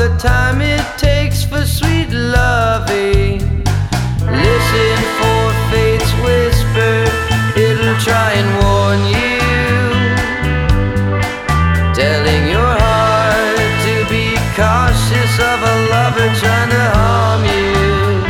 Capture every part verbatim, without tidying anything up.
the time it takes for sweet loving. Listen for fate's whisper, it'll try and warn you, telling your heart to be cautious of a lover trying to harm you.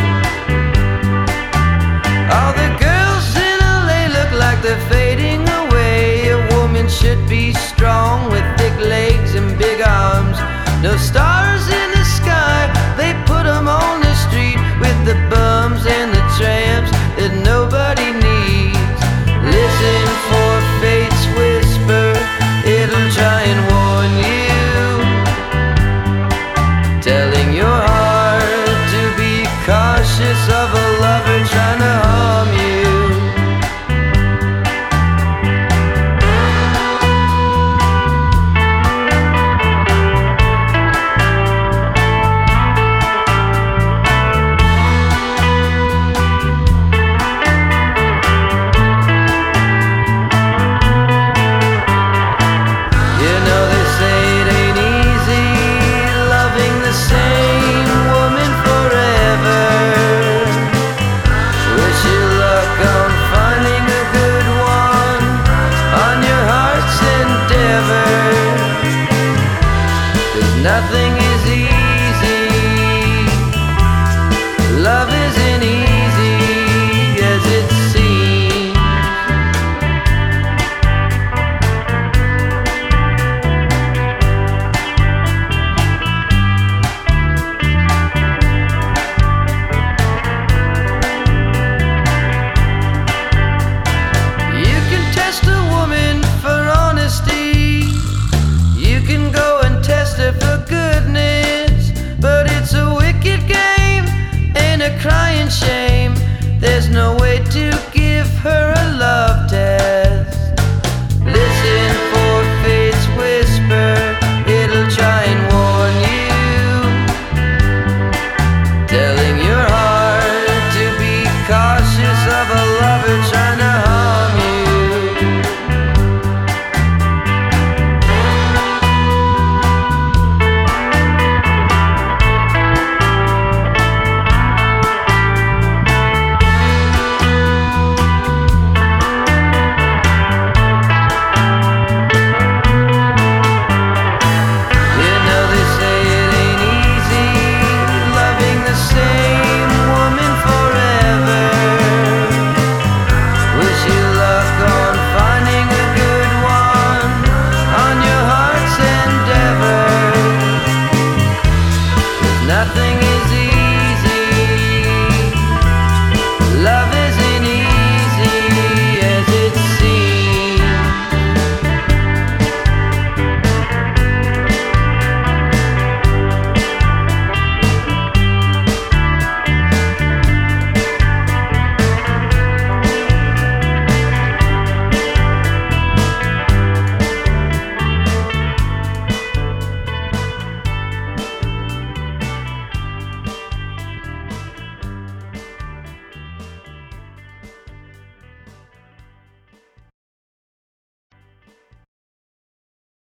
All the girls in L A look like they're fading away. A woman should be strong with thick legs and big arms. No stars in the sky, they put them on the street with the bums and the tramps that nobody needs. Listen for fate's whisper, it'll try and warn you, telling your heart to be cautious of a lover trying to harm you. Nothing is easy. Love isn't easy as it seems. You can test a woman for honesty. You can go and test her for goodness, but it's a wicked game and a crying shame. There's no way to give her a love test. Listen for fate's whisper, it'll try and warn you, telling your heart to be cautious of a lover trying to harm you. Nothing